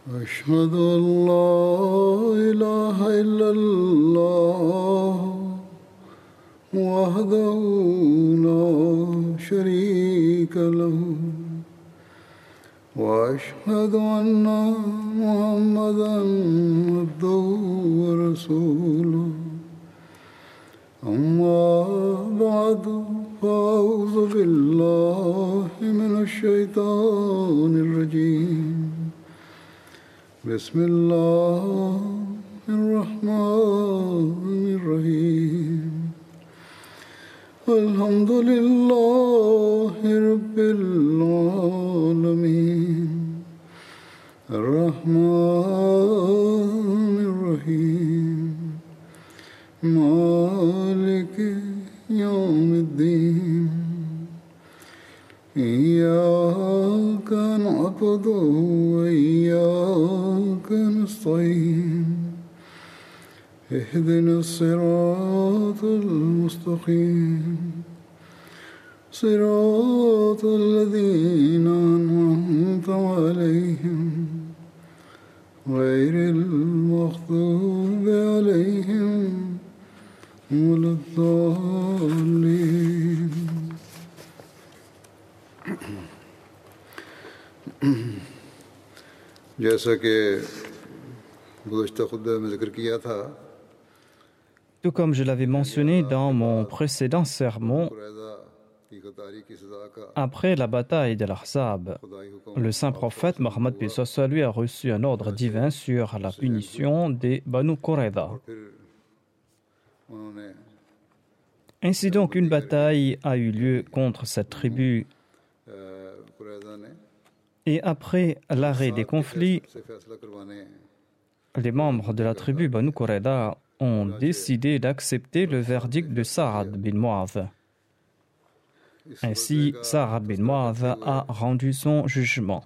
أشهد أن لا إله إلا الله وحده لا شريك له وأشهد أن محمدا عبده ورسوله أما بعد فأعوذ بالله من الشيطان الرجيم بسم الله الرحمن الرحيم الحمد لله رب العالمين الرحمن الرحيم مالك يوم الدين إياك نعبد وإياك نستعين اهدنا الصراط المستقيم صراط الذين أنعمت عليهم غير المغضوب عليهم ولا الضالين जैसा कि गुज़श्ता खुतबे में ज़िक्र किया था Tout comme je l'avais mentionné dans mon précédent sermon, après la bataille de l'Ahzab, le saint prophète Mohammed lui a reçu un ordre divin sur la punition des Banu Qurayza. Ainsi donc, une bataille a eu lieu contre cette tribu. Et après l'arrêt des conflits, les membres de la tribu Banu Qurayza ont décidé d'accepter le verdict de Sa'ad bin Mu'adh. Ainsi, Sa'ad bin Mu'adh a rendu son jugement.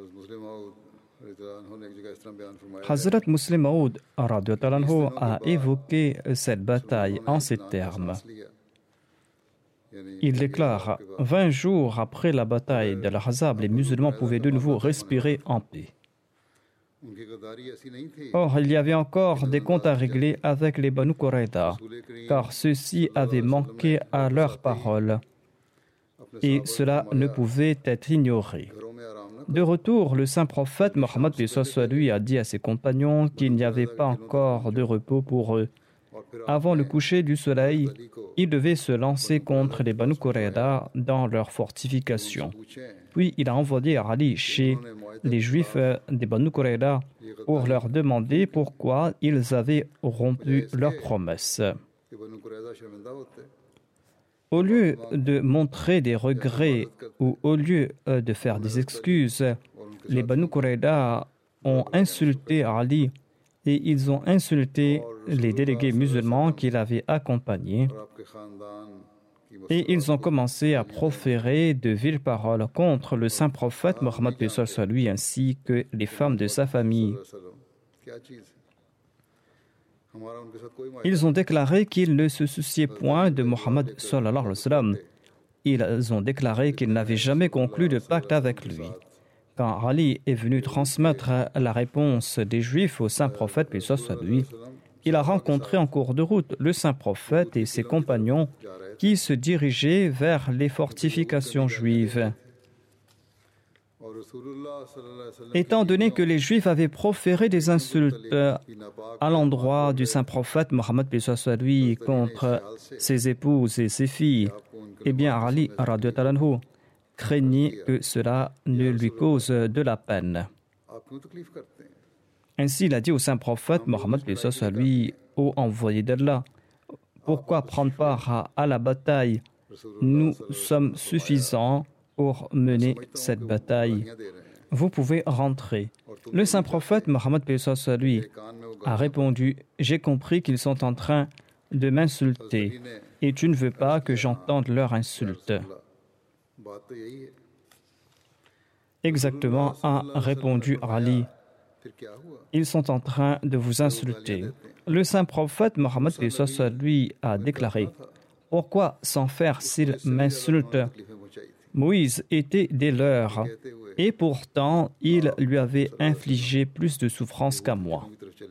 Hazrat Muslim Maud a évoqué cette bataille en ces termes. Il déclare, 20 jours après la bataille de l'Ahzab, les musulmans pouvaient de nouveau respirer en paix. Or, il y avait encore des comptes à régler avec les Banu Qurayza, car ceux-ci avaient manqué à leur parole, et cela ne pouvait être ignoré. De retour, le saint prophète Mohammed lui a dit à ses compagnons qu'il n'y avait pas encore de repos pour eux. Avant le coucher du soleil, ils devaient se lancer contre les Banu Qurayza dans leurs fortifications. Puis il a envoyé Ali chez les Juifs des Banu Qurayza pour leur demander pourquoi ils avaient rompu leurs promesses. Au lieu de montrer des regrets ou au lieu de faire des excuses, les Banu Qurayza ont insulté Ali et ils ont insulté les délégués musulmans qui l'avaient accompagné. Et ils ont commencé à proférer de viles paroles contre le saint prophète Mohammed lui ainsi que les femmes de sa famille. Ils ont déclaré qu'ils ne se souciaient point de Mohammed sallallahu alayhi wa sallam. Ils ont déclaré qu'ils n'avaient jamais conclu de pacte avec lui. Quand Ali est venu transmettre la réponse des Juifs au saint prophète, paix soit lui, il a rencontré en cours de route le saint prophète et ses compagnons qui se dirigeaient vers les fortifications juives. Étant donné que les Juifs avaient proféré des insultes à l'endroit du saint prophète Mohammed lui contre ses épouses et ses filles, eh bien Ali craignait que cela ne lui cause de la peine. Ainsi, il a dit au saint prophète Mohammed lui, ô envoyé d'Allah, pourquoi prendre part à la bataille? Nous sommes suffisants pour mener cette bataille. Vous pouvez rentrer. Le saint prophète Mohammed lui a répondu, j'ai compris qu'ils sont en train de m'insulter et tu ne veux pas que j'entende leur insulte. Exactement, a répondu Ali. Ils sont en train de vous insulter. Le saint prophète Mohammed lui a déclaré, pourquoi s'en faire s'ils m'insultent? Moïse était des leurs Et pourtant, il lui avait infligé plus de souffrance qu'à moi.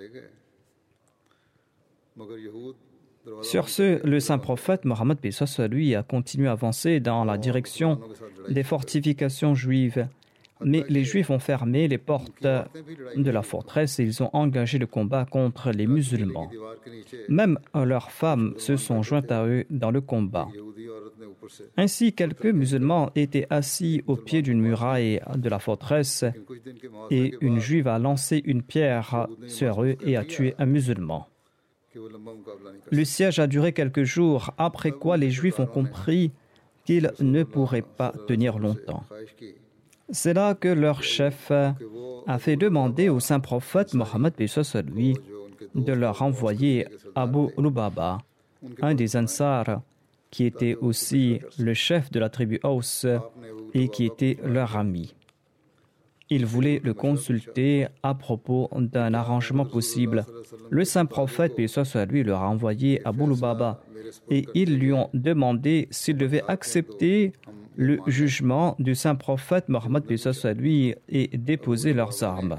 Sur ce, le saint prophète Mohammed lui a continué à avancer dans la direction des fortifications juives. Mais les Juifs ont fermé les portes de la forteresse et ils ont engagé le combat contre les musulmans. Même leurs femmes se sont jointes à eux dans le combat. Ainsi, quelques musulmans étaient assis au pied d'une muraille de la forteresse et une Juive a lancé une pierre sur eux et a tué un musulman. Le siège a duré quelques jours, après quoi les Juifs ont compris qu'ils ne pourraient pas tenir longtemps. C'est là que leur chef a fait demander au saint prophète Mohammed lui de leur envoyer Abu Lubaba, un des Ansar, qui était aussi le chef de la tribu Aus et qui était leur ami. Ils voulaient le consulter à propos d'un arrangement possible. Le saint prophète lui leur a envoyé Abu Lubaba et ils lui ont demandé s'il devait accepter le jugement du saint prophète Mohammed lui et déposer leurs armes.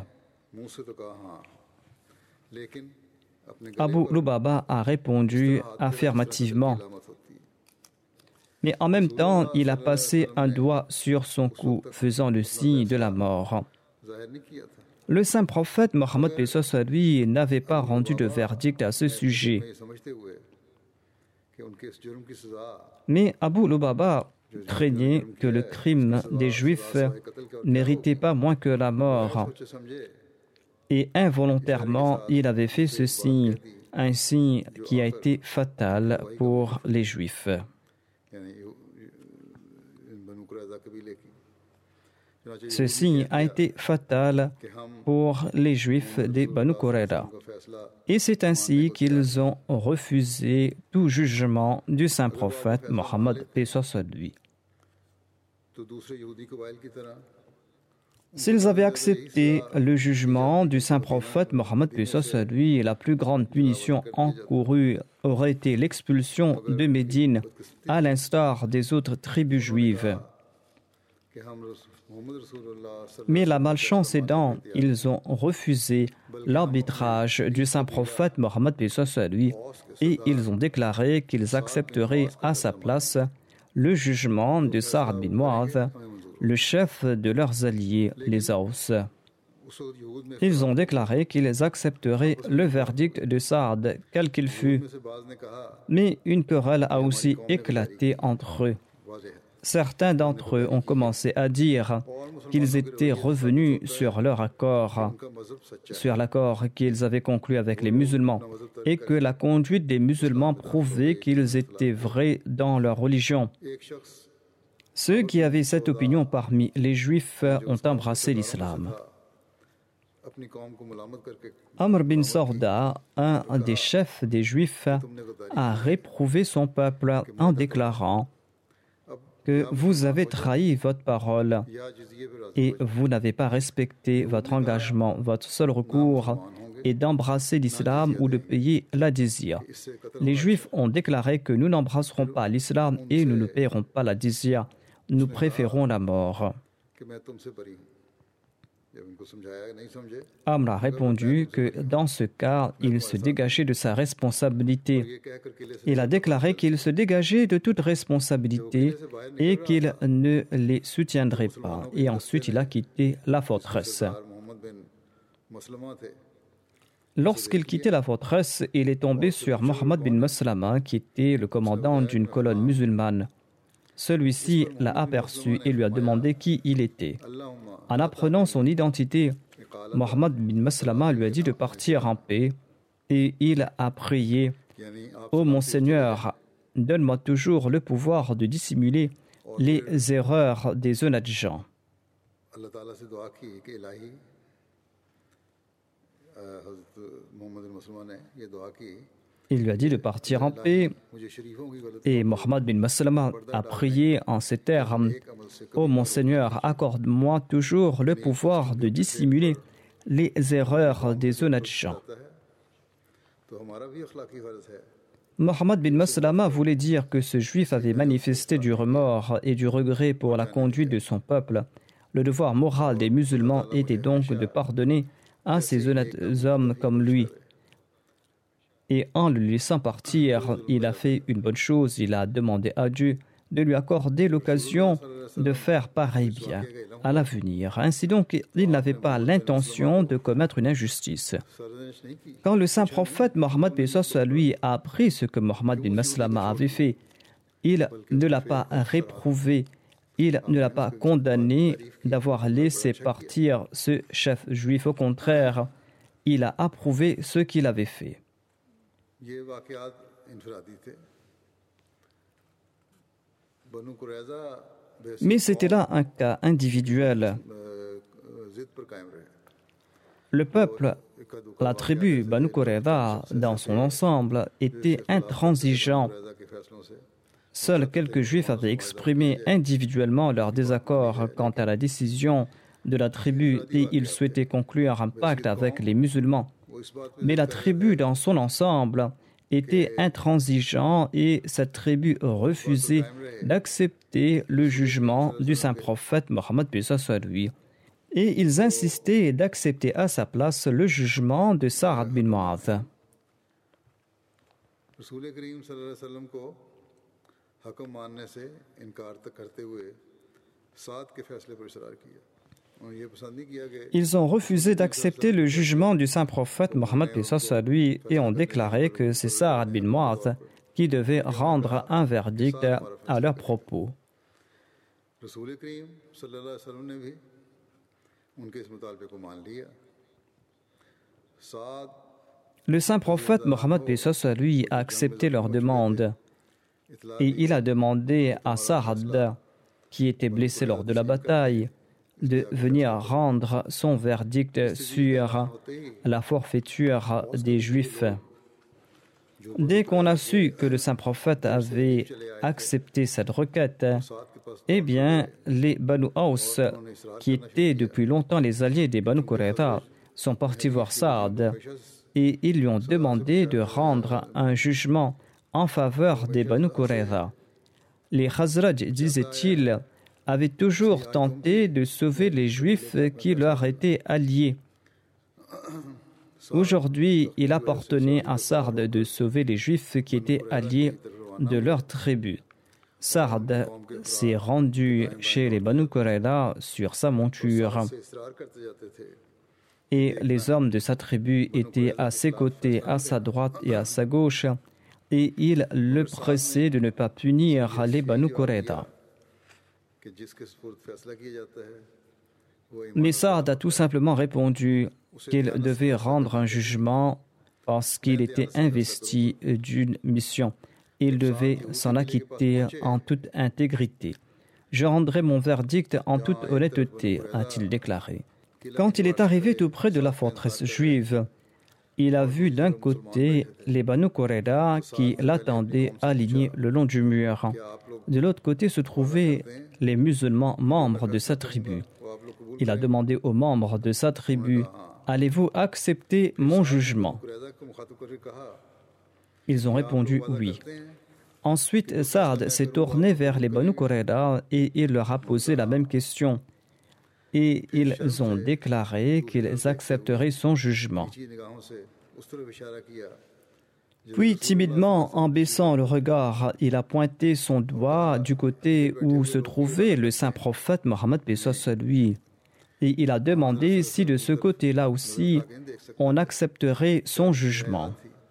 Abu Lubaba a répondu affirmativement. Mais en même temps, il a passé un doigt sur son cou, faisant le signe de la mort. Le saint prophète Mohammed lui n'avait pas rendu de verdict à ce sujet. Mais Abu Lubaba craignait que le crime des Juifs n'héritait pas moins que la mort. Et involontairement, il avait fait ce signe, un signe qui a été fatal pour les Juifs. Ce signe a été fatal pour les Juifs des Banu Qurayza. Et c'est ainsi qu'ils ont refusé tout jugement du saint prophète Mohammed lui. S'ils avaient accepté le jugement du saint prophète Mohammed lui, la plus grande punition encourue aurait été l'expulsion de Médine, à l'instar des autres tribus juives. Mais la malchance aidant, ils ont refusé l'arbitrage du saint prophète Mohammed lui et ils ont déclaré qu'ils accepteraient à sa place le jugement de Sa'd bin Mu'adh, le chef de leurs alliés, les Aus. Ils ont déclaré qu'ils accepteraient le verdict de Sa'd, quel qu'il fût. Mais une querelle a aussi éclaté entre eux. Certains d'entre eux ont commencé à dire qu'ils étaient revenus sur leur accord, sur l'accord qu'ils avaient conclu avec les musulmans, et que la conduite des musulmans prouvait qu'ils étaient vrais dans leur religion. Ceux qui avaient cette opinion parmi les Juifs ont embrassé l'islam. Amr bin Sorda, un des chefs des Juifs, a réprouvé son peuple en déclarant que vous avez trahi votre parole et vous n'avez pas respecté votre engagement. Votre seul recours est d'embrasser l'islam ou de payer la jizya. Les Juifs ont déclaré que nous n'embrasserons pas l'islam et nous ne paierons pas la jizya. Nous préférons la mort. Amr a répondu que dans ce cas, il se dégageait de sa responsabilité. Il a déclaré qu'il se dégageait de toute responsabilité et qu'il ne les soutiendrait pas. Et ensuite, il a quitté la forteresse. Lorsqu'il quittait la forteresse, il est tombé sur Mohammed bin Maslama, qui était le commandant d'une colonne musulmane. Celui-ci l'a aperçu et lui a demandé qui il était. En apprenant son identité, Mohammed bin Maslama lui a dit de partir en paix et il a prié « Ô mon Seigneur, donne-moi toujours le pouvoir de dissimuler les erreurs des honnêtes gens. » Il lui a dit de partir en paix et Mohammed bin Maslama a prié en ces termes « Ô mon Seigneur, accorde-moi toujours le pouvoir de dissimuler les erreurs des honnêtes gens. » Mohammed bin Maslama voulait dire que ce juif avait manifesté du remords et du regret pour la conduite de son peuple. Le devoir moral des musulmans était donc de pardonner à ces honnêtes hommes comme lui. Et en le laissant partir, il a fait une bonne chose. Il a demandé à Dieu de lui accorder l'occasion de faire pareil bien à l'avenir. Ainsi donc, il n'avait pas l'intention de commettre une injustice. Quand le saint prophète Mohammed lui a appris ce que Mohammed bin Maslama avait fait, il ne l'a pas réprouvé, il ne l'a pas condamné d'avoir laissé partir ce chef juif. Au contraire, il a approuvé ce qu'il avait fait. Mais c'était là un cas individuel. Le peuple, la tribu Banu Qurayza dans son ensemble, était intransigeant. Seuls quelques juifs avaient exprimé individuellement leur désaccord quant à la décision de la tribu et ils souhaitaient conclure un pacte avec les musulmans. Mais la tribu dans son ensemble était intransigeant et cette tribu refusait d'accepter le jugement du saint prophète Mohammed lui. Et ils insistaient d'accepter à sa place le jugement de Sa'ad bin Mu'adh. Ils ont refusé d'accepter le jugement du saint prophète Mohammed lui et ont déclaré que c'est Sa'ad bin Mu'adh qui devait rendre un verdict à leur propos. Le saint prophète Mohammed lui a accepté leur demande et il a demandé à Sa'ad, qui était blessé lors de la bataille, de venir rendre son verdict sur la forfaiture des Juifs. Dès qu'on a su que le saint prophète avait accepté cette requête, eh bien, les Banu Aws, qui étaient depuis longtemps les alliés des Banu Qurayza, sont partis voir Sa'ad et ils lui ont demandé de rendre un jugement en faveur des Banu Qurayza. Les Khazraj, disait-il, avaient toujours tenté de sauver les Juifs qui leur étaient alliés. Aujourd'hui, il appartenait à Sa'ad de sauver les Juifs qui étaient alliés de leur tribu. Sa'ad s'est rendu chez les Banu Qurayza sur sa monture. Et les hommes de sa tribu étaient à ses côtés, à sa droite et à sa gauche, et ils le pressaient de ne pas punir les Banu Qurayza. Mais Sa'ad a tout simplement répondu qu'il devait rendre un jugement parce qu'il était investi d'une mission. Il devait s'en acquitter en toute intégrité. « Je rendrai mon verdict en toute honnêteté », a-t-il déclaré. Quand il est arrivé tout près de la forteresse juive, il a vu d'un côté les Banu Qurayza qui l'attendaient alignés le long du mur. De l'autre côté se trouvaient les musulmans membres de sa tribu. Il a demandé aux membres de sa tribu « Allez-vous accepter mon jugement ?» Ils ont répondu « Oui ». Ensuite, Sa'ad s'est tourné vers les Banu Qurayza et il leur a posé la même question. Et ils ont déclaré qu'ils accepteraient son jugement. Puis, timidement, en baissant le regard, il a pointé son doigt du côté où se trouvait le saint prophète Mohammed lui. Et il a demandé si de ce côté-là aussi, on accepterait son jugement.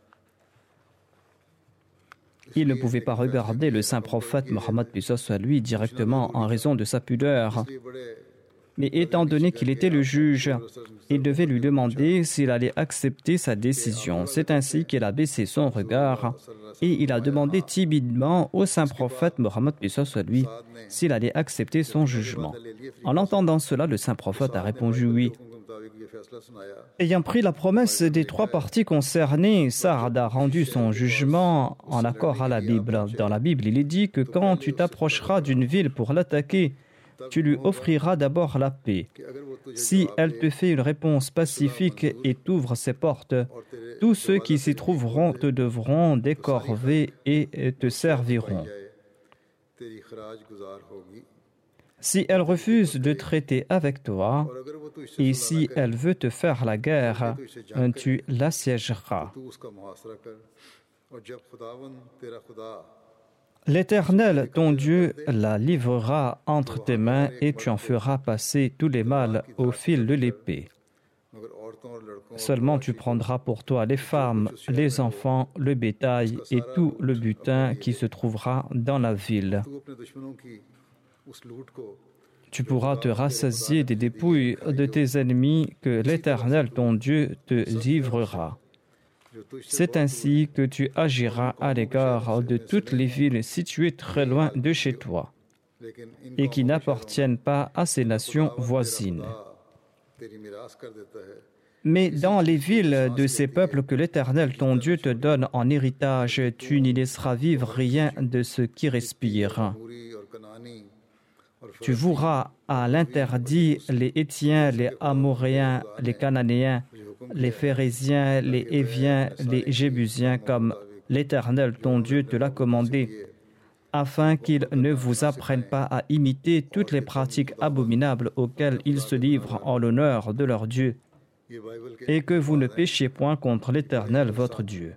Il ne pouvait pas regarder le saint prophète Mohammed lui directement en raison de sa pudeur. Mais étant donné qu'il était le juge, il devait lui demander s'il allait accepter sa décision. C'est ainsi qu'il a baissé son regard et il a demandé timidement au saint prophète Mohammed lui s'il allait accepter son jugement. En entendant cela, le saint prophète a répondu oui. Ayant pris la promesse des trois parties concernées, Sa'ad a rendu son jugement en accord à la Bible. Dans la Bible, il est dit que quand tu t'approcheras d'une ville pour l'attaquer, tu lui offriras d'abord la paix. Si elle te fait une réponse pacifique et t'ouvre ses portes, tous ceux qui s'y trouveront te devront décorver et te serviront. Si elle refuse de traiter avec toi, et si elle veut te faire la guerre, tu l'assiégeras. L'Éternel, ton Dieu, la livrera entre tes mains et tu en feras passer tous les mâles au fil de l'épée. Seulement tu prendras pour toi les femmes, les enfants, le bétail et tout le butin qui se trouvera dans la ville. Tu pourras te rassasier des dépouilles de tes ennemis que l'Éternel, ton Dieu, te livrera. C'est ainsi que tu agiras à l'égard de toutes les villes situées très loin de chez toi et qui n'appartiennent pas à ces nations voisines. Mais dans les villes de ces peuples que l'Éternel, ton Dieu, te donne en héritage, tu n'y laisseras vivre rien de ce qui respire. Tu voueras à l'interdit les Héthiens, les Amoréens, les Cananéens, les Phéréziens, les Héviens, les Jébusiens, comme l'Éternel, ton Dieu, te l'a commandé, afin qu'ils ne vous apprennent pas à imiter toutes les pratiques abominables auxquelles ils se livrent en l'honneur de leur Dieu, et que vous ne péchiez point contre l'Éternel, votre Dieu.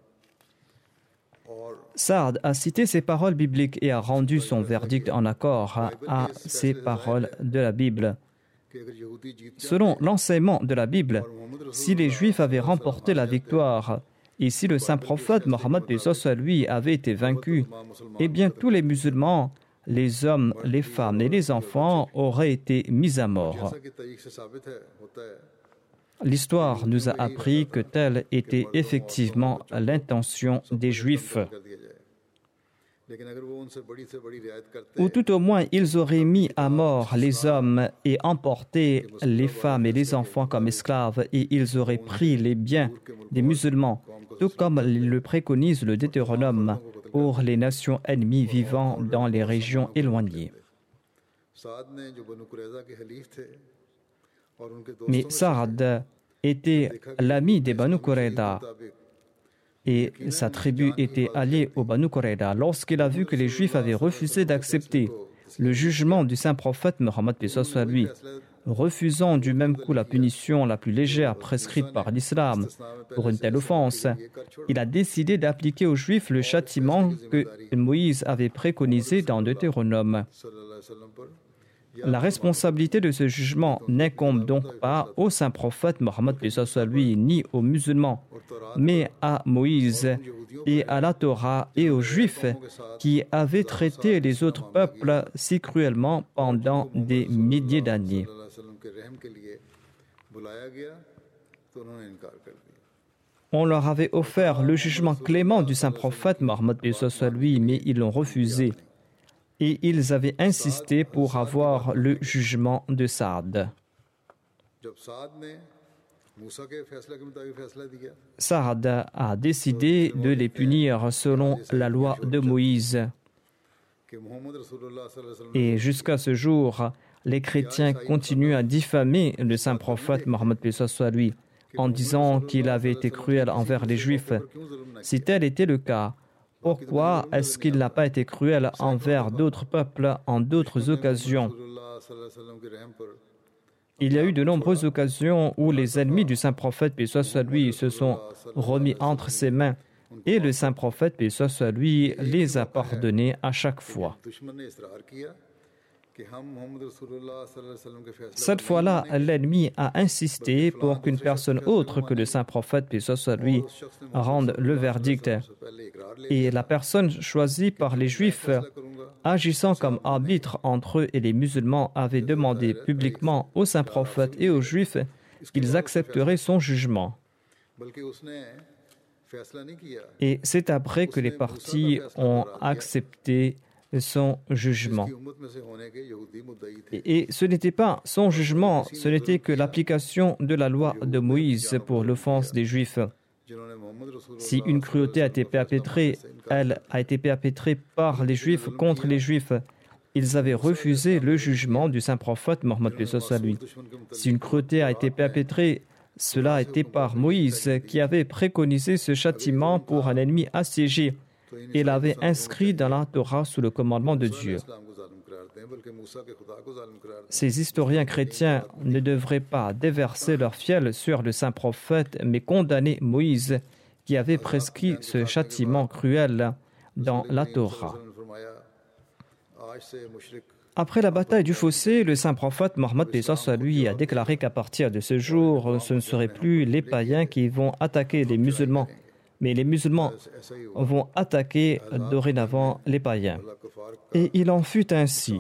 Saad a cité ces paroles bibliques et a rendu son verdict en accord à ces paroles de la Bible. Selon l'enseignement de la Bible, si les Juifs avaient remporté la victoire et si le saint prophète Mohammed lui avait été vaincu, eh bien tous les musulmans, les hommes, les femmes et les enfants auraient été mis à mort. L'histoire nous a appris que telle était effectivement l'intention des Juifs. Ou tout au moins, ils auraient mis à mort les hommes et emporté les femmes et les enfants comme esclaves, et ils auraient pris les biens des musulmans, tout comme le préconise le Deutéronome, pour les nations ennemies vivant dans les régions éloignées. Mais Saad était l'ami des Banu Qurayza et sa tribu était alliée aux Banu Qurayza. Lorsqu'il a vu que les Juifs avaient refusé d'accepter le jugement du saint prophète Mohammed lui, refusant du même coup la punition la plus légère prescrite par l'islam pour une telle offense, il a décidé d'appliquer aux Juifs le châtiment que Moïse avait préconisé dans Deutéronome. La responsabilité de ce jugement n'incombe donc pas au saint prophète Mohammed lui, ni aux musulmans, mais à Moïse et à la Torah et aux Juifs qui avaient traité les autres peuples si cruellement pendant des milliers d'années. On leur avait offert le jugement clément du saint prophète Mohammed lui, mais ils l'ont refusé. Et ils avaient insisté pour avoir le jugement de Saad. Saad a décidé de les punir selon la loi de Moïse. Et jusqu'à ce jour, les chrétiens continuent à diffamer le saint prophète Mohammed lui en disant qu'il avait été cruel envers les Juifs. Si tel était le cas, pourquoi est-ce qu'il n'a pas été cruel envers d'autres peuples en d'autres occasions? Il y a eu de nombreuses occasions où les ennemis du saint prophète, paix soit lui, se sont remis entre ses mains et le saint prophète, paix soit lui, les a pardonnés à chaque fois. Cette fois-là, l'ennemi a insisté pour qu'une personne autre que le saint prophète, paix soit lui, rende le verdict. Et la personne choisie par les Juifs, agissant comme arbitre entre eux et les musulmans, avait demandé publiquement au saint prophète et aux Juifs qu'ils accepteraient son jugement. Et c'est après que les parties ont accepté son jugement. Et ce n'était pas son jugement, ce n'était que l'application de la loi de Moïse pour l'offense des Juifs. Si une cruauté a été perpétrée, elle a été perpétrée par les Juifs contre les Juifs. Ils avaient refusé le jugement du saint prophète Mohammed lui. Si une cruauté a été perpétrée, cela a été par Moïse qui avait préconisé ce châtiment pour un ennemi assiégé et l'avait inscrit dans la Torah sous le commandement de Dieu. Ces historiens chrétiens ne devraient pas déverser leur fiel sur le saint prophète, mais condamner Moïse, qui avait prescrit ce châtiment cruel dans la Torah. Après la bataille du fossé, le saint prophète Mohammed lui a déclaré qu'à partir de ce jour, ce ne seraient plus les païens qui vont attaquer les musulmans, mais les musulmans vont attaquer dorénavant les païens. Et il en fut ainsi.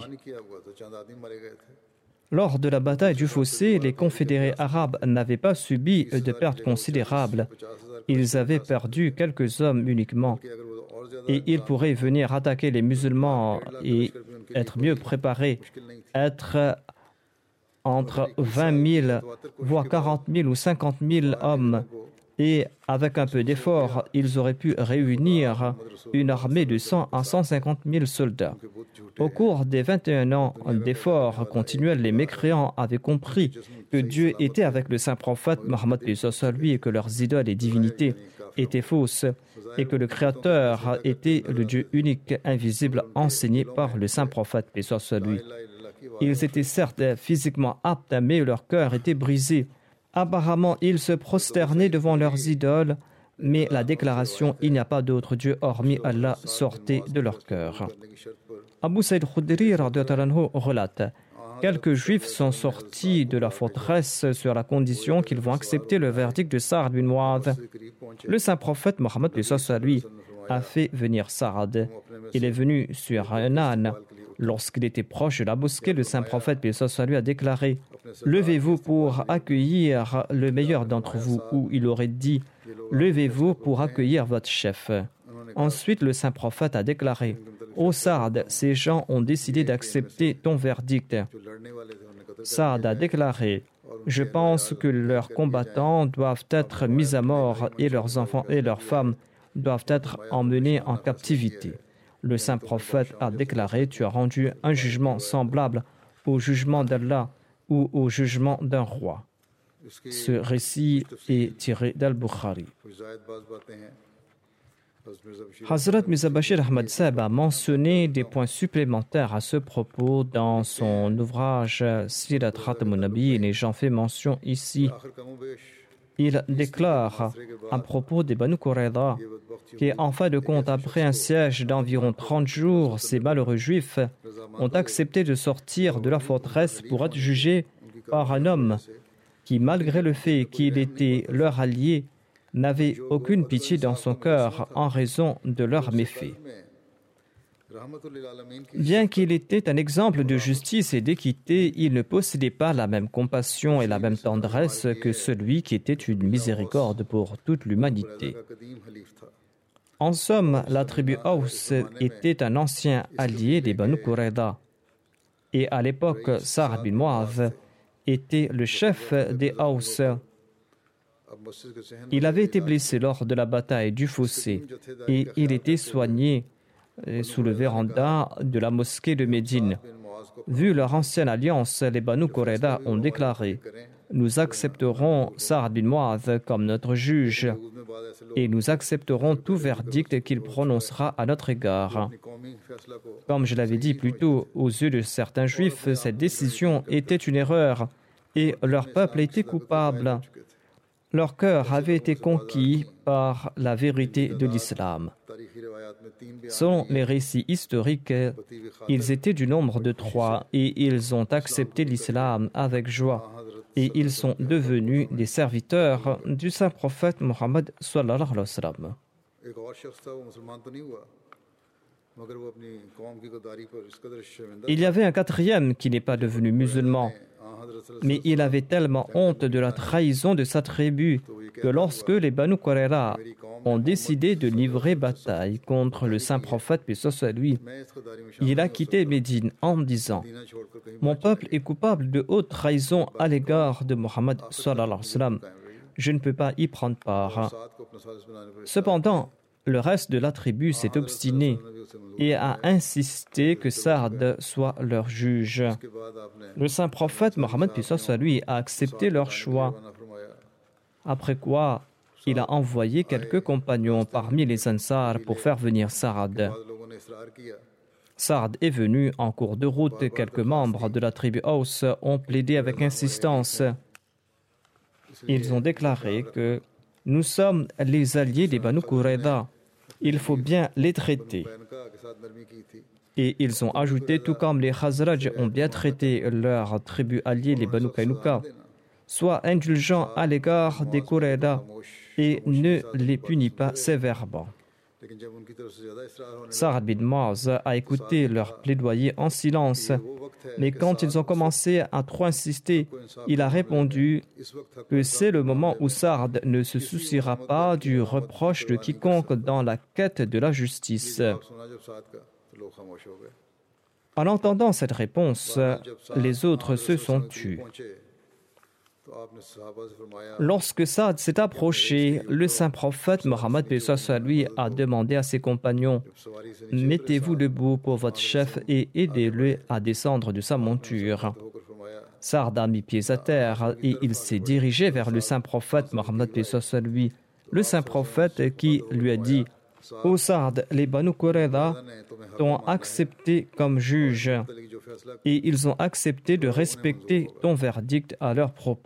Lors de la bataille du fossé, les confédérés arabes n'avaient pas subi de pertes considérables. Ils avaient perdu quelques hommes uniquement. Et ils pourraient venir attaquer les musulmans et être mieux préparés, être entre 20 000, voire 40 000 ou 50 000 hommes. Et avec un peu d'effort, ils auraient pu réunir une armée de 100 à 150 000 soldats. Au cours des 21 ans d'efforts continuels, les mécréants avaient compris que Dieu était avec le saint prophète Mohammed lui et que leurs idoles et divinités étaient fausses et que le Créateur était le Dieu unique, invisible, enseigné par le saint prophète lui. Ils étaient certes physiquement aptes, mais leur cœur était brisé. Apparemment, ils se prosternaient devant leurs idoles, mais la déclaration « Il n'y a pas d'autre Dieu hormis Allah » sortait de leur cœur. Abu Saïd Khudri relate « Quelques Juifs sont sortis de la forteresse sur la condition qu'ils vont accepter le verdict de Sa'ad bin Mu'adh. Le saint prophète Mohammed lui a fait venir Sa'ad. Il est venu sur un âne. Lorsqu'il était proche de la mosquée, le saint prophète lui a déclaré « Levez-vous pour accueillir le meilleur d'entre vous » ou il aurait dit « Levez-vous pour accueillir votre chef ». Ensuite, le saint prophète a déclaré « Ô Saad, ces gens ont décidé d'accepter ton verdict. » Saad a déclaré « Je pense que leurs combattants doivent être mis à mort et leurs enfants et leurs femmes doivent être emmenés en captivité. » Le saint prophète a déclaré « Tu as rendu un jugement semblable au jugement d'Allah ou au jugement d'un roi. » Ce récit est tiré d'Al-Bukhari. Hazrat Mirza Bashir Ahmad Sahib a mentionné des points supplémentaires à ce propos dans son ouvrage Sirat Khatamun Nabiyyin et j'en fais mention ici. Il déclare à propos des Banu Qurayza qu'en fin de compte, après un siège d'environ 30 jours, ces malheureux juifs ont accepté de sortir de la forteresse pour être jugés par un homme qui, malgré le fait qu'il était leur allié, n'avait aucune pitié dans son cœur en raison de leurs méfaits. Bien qu'il était un exemple de justice et d'équité, il ne possédait pas la même compassion et la même tendresse que celui qui était une miséricorde pour toute l'humanité. En somme, la tribu Aws était un ancien allié des Banu Qurayza. Et à l'époque, Sa'ad bin Mu'adh était le chef des Aws. Il avait été blessé lors de la bataille du fossé et il était soigné sous le véranda de la mosquée de Médine. Vu leur ancienne alliance, les Banu Qurayza ont déclaré « Nous accepterons Sa'ad bin Mu'adh comme notre juge et nous accepterons tout verdict qu'il prononcera à notre égard. » Comme je l'avais dit plus tôt, aux yeux de certains juifs, cette décision était une erreur et leur peuple était coupable. Leur cœur avait été conquis par la vérité de l'islam. Selon les récits historiques, ils étaient du nombre de 3 et ils ont accepté l'islam avec joie et ils sont devenus des serviteurs du saint prophète Mohammed sallallahu alayhi wa sallam. Il y avait un 4e qui n'est pas devenu musulman, mais il avait tellement honte de la trahison de sa tribu que lorsque les Banu Qurayza ont décidé de livrer bataille contre le saint prophète, paix soit lui, il a quitté Médine en disant « Mon peuple est coupable de haute trahison à l'égard de Mohammed sallallahu alayhi wa sallam. Je ne peux pas y prendre part. » Cependant, le reste de la tribu s'est obstiné et a insisté que Saad soit leur juge. Le saint prophète Mohammed lui a accepté leur choix. Après quoi, il a envoyé quelques compagnons parmi les Ansar pour faire venir Saad. Saad est venu en cours de route. Quelques membres de la tribu Aus ont plaidé avec insistance. Ils ont déclaré que nous sommes les alliés des Banu Qurayza. Il faut bien les traiter. Et ils ont ajouté, tout comme les Khazraj ont bien traité leur tribu alliée, les Banu Qaynuqa, sois indulgent à l'égard des Qurayza et ne les punis pas sévèrement. Sa'd bin Mu'adh a écouté leur plaidoyer en silence, mais quand ils ont commencé à trop insister, il a répondu que c'est le moment où Sa'd ne se souciera pas du reproche de quiconque dans la quête de la justice. En entendant cette réponse, les autres se sont tus. Lorsque Sa'd s'est approché, le saint prophète Mohammed lui a demandé à ses compagnons « Mettez-vous debout pour votre chef et aidez-le à descendre de sa monture. » Sa'd a mis pied à terre et il s'est dirigé vers le saint prophète Mohammed lui. Le saint prophète qui lui a dit « Ô Sa'd, les Banu Qurayza t'ont accepté comme juge et ils ont accepté de respecter ton verdict à leur propos. »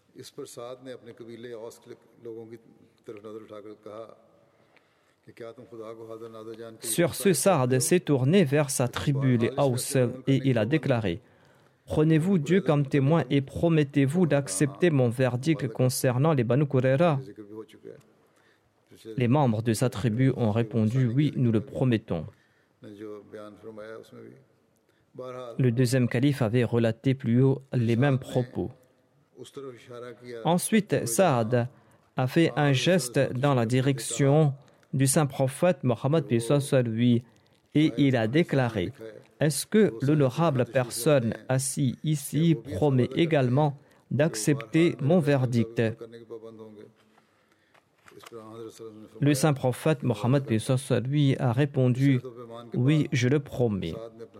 Sur ce, Sa'd s'est tourné vers sa tribu, les Aus, et il a déclaré « Prenez-vous Dieu comme témoin et promettez-vous d'accepter mon verdict concernant les Banu Qurayza ?» Les membres de sa tribu ont répondu « Oui, nous le promettons. » Le deuxième calife avait relaté plus haut les mêmes propos. Ensuite, Sa'd a fait un geste dans la direction du saint prophète Mohammed lui et il a déclaré « Est-ce que l'honorable personne assise ici promet également d'accepter mon verdict ?» Le saint prophète Mohammed lui a répondu « Oui, je le promets. »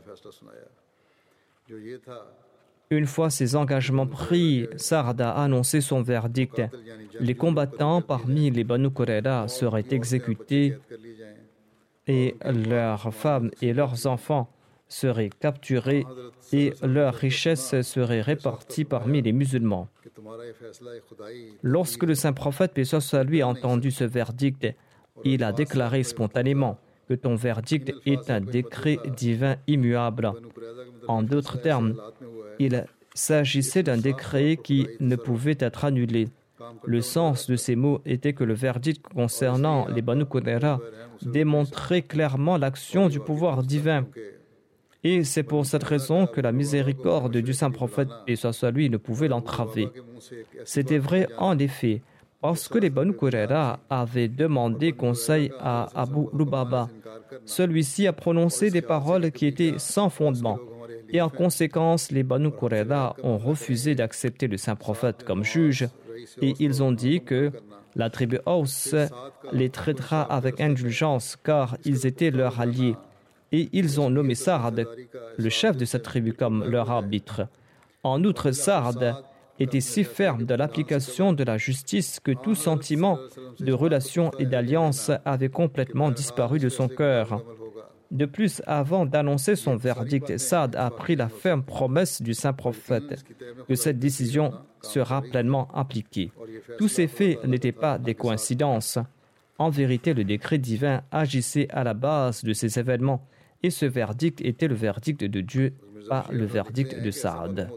Une fois ces engagements pris, Sa'd a annoncé son verdict. Les combattants parmi les Banu Qurayza seraient exécutés et leurs femmes et leurs enfants seraient capturés et leurs richesses seraient réparties parmi les musulmans. Lorsque le saint prophète lui a entendu ce verdict, il a déclaré spontanément que ton verdict est un décret divin immuable. En d'autres termes, il s'agissait d'un décret qui ne pouvait être annulé. Le sens de ces mots était que le verdict concernant les Banu Qurayza démontrait clairement l'action du pouvoir divin. Et c'est pour cette raison que la miséricorde du saint prophète, et soit lui, ne pouvait l'entraver. C'était vrai en effet, parce que les Banu Qurayza avaient demandé conseil à Abu Lubaba. Celui-ci a prononcé des paroles qui étaient sans fondement. Et en conséquence, les Banu Qurayza ont refusé d'accepter le saint prophète comme juge. Et ils ont dit que la tribu Aus les traitera avec indulgence car ils étaient leurs alliés. Et ils ont nommé Sa'd, le chef de cette tribu, comme leur arbitre. En outre, Sa'd était si ferme dans l'application de la justice que tout sentiment de relation et d'alliance avait complètement disparu de son cœur. De plus, avant d'annoncer son verdict, Sa'd a pris la ferme promesse du saint prophète que cette décision sera pleinement appliquée. Tous ces faits n'étaient pas des coïncidences. En vérité, le décret divin agissait à la base de ces événements et ce verdict était le verdict de Dieu, pas le verdict de Sa'd.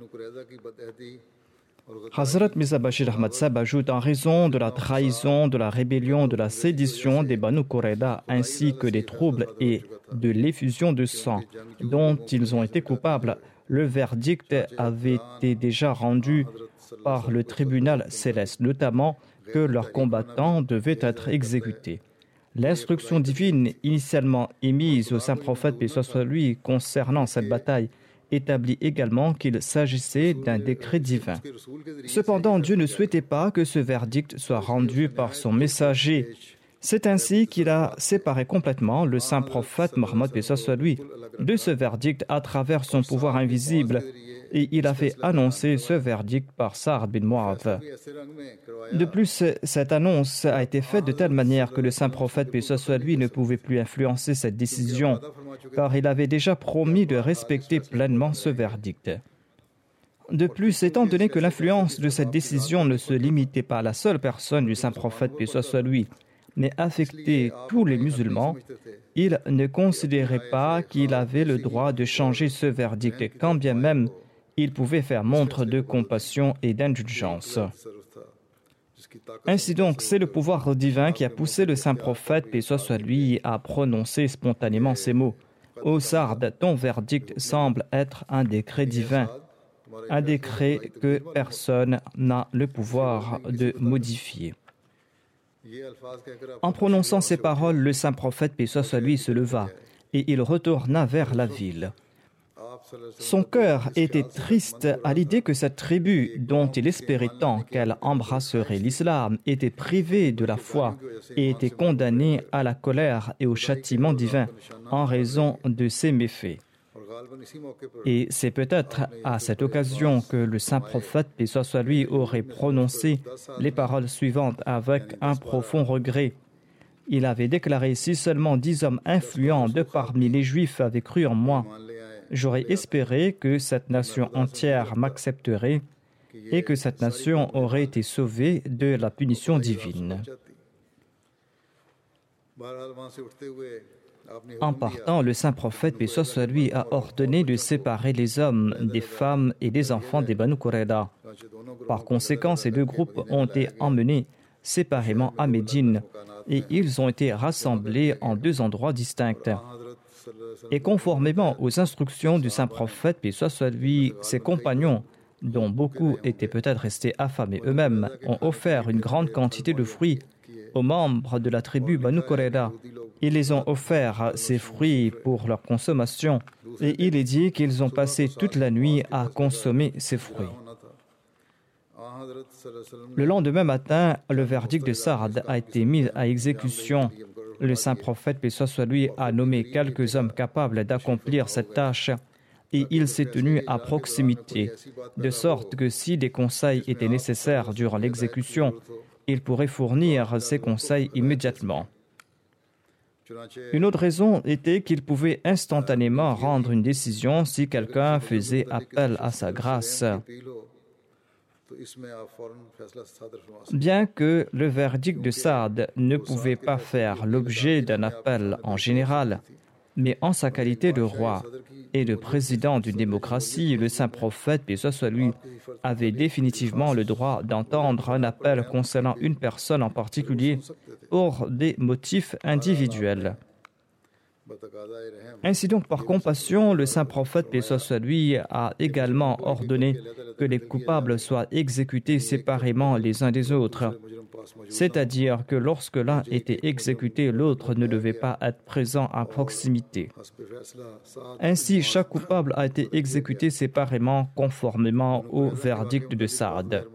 Hazrat Mirza Bashir Ahmad Sahib ajoute en raison de la trahison, de la rébellion, de la sédition des Banu Qurayza ainsi que des troubles et de l'effusion de sang dont ils ont été coupables, le verdict avait été déjà rendu par le tribunal céleste, notamment que leurs combattants devaient être exécutés. L'instruction divine initialement émise au saint prophète, paix soit lui, concernant cette bataille, établit également qu'il s'agissait d'un décret divin. Cependant, Dieu ne souhaitait pas que ce verdict soit rendu par son messager. C'est ainsi qu'il a séparé complètement le saint prophète Mohammed paix soit lui de ce verdict à travers son pouvoir invisible, et il a fait annoncer ce verdict par Sa'd bin Mu'adh. De plus, cette annonce a été faite de telle manière que le saint prophète paix soit lui ne pouvait plus influencer cette décision, car il avait déjà promis de respecter pleinement ce verdict. De plus, étant donné que l'influence de cette décision ne se limitait pas à la seule personne du saint prophète paix soit lui, mais affectait tous les musulmans, il ne considérait pas qu'il avait le droit de changer ce verdict, quand bien même il pouvait faire montre de compassion et d'indulgence. Ainsi donc, c'est le pouvoir divin qui a poussé le saint prophète, paix soit lui, à prononcer spontanément ces mots. « Ô Sa'd, ton verdict semble être un décret divin, un décret que personne n'a le pouvoir de modifier. » En prononçant ces paroles, le saint prophète, paix soit lui, se leva et il retourna vers la ville. Son cœur était triste à l'idée que cette tribu, dont il espérait tant qu'elle embrasserait l'islam, était privée de la foi et était condamnée à la colère et au châtiment divin en raison de ses méfaits. Et c'est peut-être à cette occasion que le saint prophète, paix soit lui, aurait prononcé les paroles suivantes avec un profond regret. Il avait déclaré: « Si seulement 10 hommes influents de parmi les Juifs avaient cru en moi, j'aurais espéré que cette nation entière m'accepterait et que cette nation aurait été sauvée de la punition divine. » En partant, le saint prophète, paix soit lui, a ordonné de séparer les hommes des femmes et des enfants des Banu Qurayza. Par conséquent, ces deux groupes ont été emmenés séparément à Médine et ils ont été rassemblés en 2 endroits distincts. Et conformément aux instructions du saint prophète, paix soit lui, ses compagnons, dont beaucoup étaient peut-être restés affamés eux-mêmes, ont offert une grande quantité de fruits aux membres de la tribu Banu Qurayza. Ils les ont offerts ces fruits pour leur consommation et il est dit qu'ils ont passé toute la nuit à consommer ces fruits. Le lendemain matin, le verdict de Sa'd a été mis à exécution. Le saint prophète, paix soit lui, a nommé quelques hommes capables d'accomplir cette tâche et il s'est tenu à proximité, de sorte que si des conseils étaient nécessaires durant l'exécution, il pourrait fournir ces conseils immédiatement. Une autre raison était qu'il pouvait instantanément rendre une décision si quelqu'un faisait appel à sa grâce. Bien que le verdict de Sa'd ne pouvait pas faire l'objet d'un appel en général, mais en sa qualité de roi et de président d'une démocratie, le saint prophète, paix soit lui, avait définitivement le droit d'entendre un appel concernant une personne en particulier pour des motifs individuels. Ainsi donc, par compassion, le saint prophète, paix soit lui, a également ordonné que les coupables soient exécutés séparément les uns des autres. C'est-à-dire que lorsque l'un était exécuté, l'autre ne devait pas être présent à proximité. Ainsi, chaque coupable a été exécuté séparément conformément au verdict de Sa'd.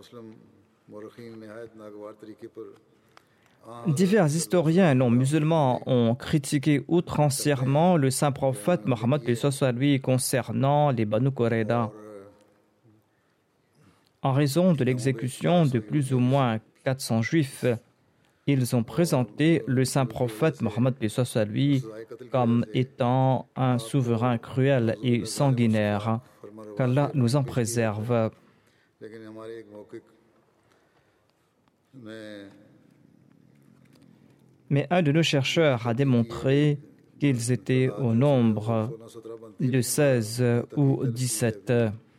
Divers historiens non musulmans ont critiqué outrancièrement le saint prophète Mohammed paix soit lui concernant les Banu Qurayza. En raison de l'exécution de plus ou moins 400 juifs, ils ont présenté le saint prophète Mohammed paix soit lui comme étant un souverain cruel et sanguinaire. Qu'Allah nous en préserve. Mais un de nos chercheurs a démontré qu'ils étaient au nombre de 16 ou 17.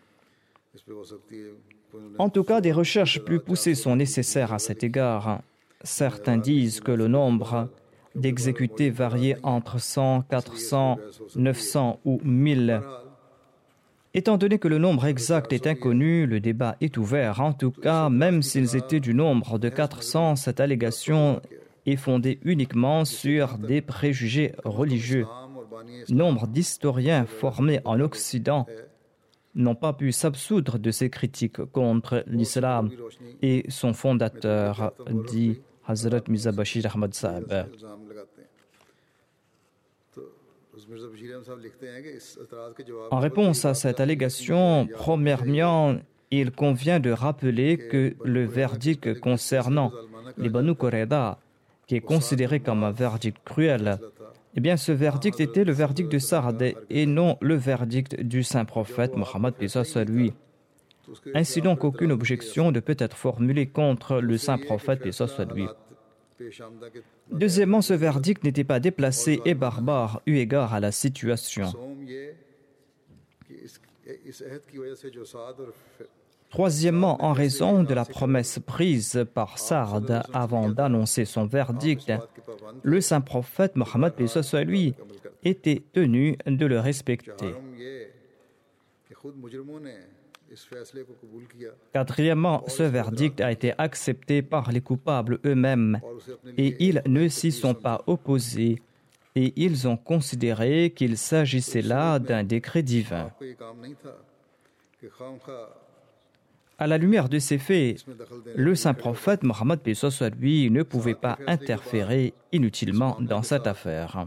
En tout cas, des recherches plus poussées sont nécessaires à cet égard. Certains disent que le nombre d'exécutés variait entre 100, 400, 900 ou 1000. Étant donné que le nombre exact est inconnu, le débat est ouvert. En tout cas, même s'ils étaient du nombre de 400, cette allégation est fondée uniquement sur des préjugés religieux. Nombre d'historiens formés en Occident n'ont pas pu s'absoudre de ces critiques contre l'islam et son fondateur, dit Hazrat Mirza Bashir Ahmad Sahib. En réponse à cette allégation, premièrement, il convient de rappeler que le verdict concernant les Banu Qurayza, qui est considéré comme un verdict cruel, eh bien, ce verdict était le verdict de Sa'd et non le verdict du saint prophète Mohammed p.s.a. lui. Ainsi donc, aucune objection ne peut être formulée contre le saint prophète p.s.a. lui. Deuxièmement, ce verdict n'était pas déplacé et barbare eu égard à la situation. Troisièmement, en raison de la promesse prise par Sa'd avant d'annoncer son verdict, le saint prophète Mohammed p.s.a. lui était tenu de le respecter. Quatrièmement, ce verdict a été accepté par les coupables eux-mêmes et ils ne s'y sont pas opposés et ils ont considéré qu'il s'agissait là d'un décret divin. À la lumière de ces faits, le saint prophète Mohammed p.s.a. lui ne pouvait pas interférer inutilement dans cette affaire.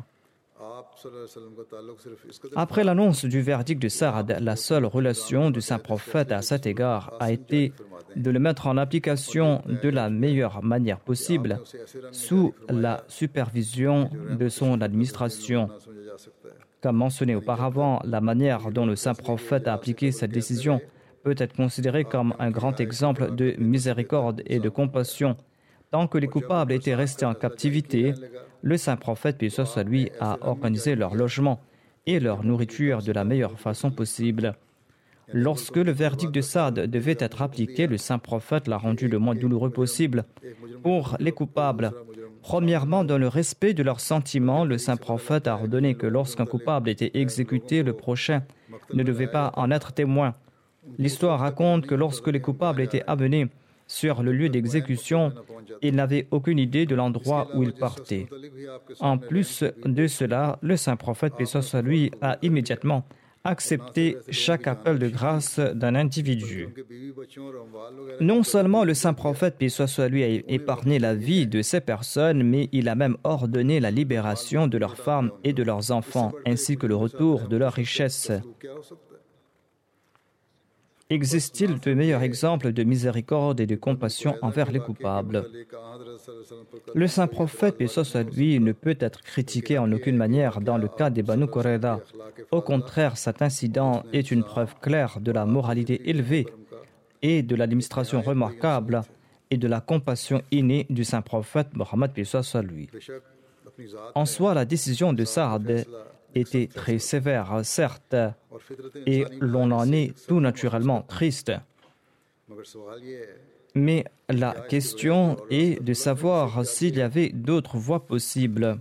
Après l'annonce du verdict de Sa'd, la seule relation du saint prophète à cet égard a été de le mettre en application de la meilleure manière possible sous la supervision de son administration. Comme mentionné auparavant, la manière dont le saint prophète a appliqué cette décision peut être considérée comme un grand exemple de miséricorde et de compassion. Tant que les coupables étaient restés en captivité, le saint prophète, puis soit lui, a organisé leur logement et leur nourriture de la meilleure façon possible. Lorsque le verdict de Sa'd devait être appliqué, le saint prophète l'a rendu le moins douloureux possible pour les coupables. Premièrement, dans le respect de leurs sentiments, le saint prophète a ordonné que lorsqu'un coupable était exécuté, le prochain ne devait pas en être témoin. L'histoire raconte que lorsque les coupables étaient amenés sur le lieu d'exécution, ils n'avaient aucune idée de l'endroit où ils partaient. En plus de cela, le saint prophète, paix soit lui, a immédiatement accepté chaque appel de grâce d'un individu. Non seulement le saint prophète, paix soit lui, a épargné la vie de ces personnes, mais il a même ordonné la libération de leurs femmes et de leurs enfants, ainsi que le retour de leurs richesses. Existe-t-il de meilleurs exemples de miséricorde et de compassion envers les coupables? Le saint prophète, paix soit lui, ne peut être critiqué en aucune manière dans le cas des Banu Qurayza. Au contraire, cet incident est une preuve claire de la moralité élevée et de l'administration remarquable et de la compassion innée du saint prophète Mohammed, paix soit lui. En soi, la décision de Sa'd était très sévère, certes, et l'on en est tout naturellement triste. Mais la question est de savoir s'il y avait d'autres voies possibles.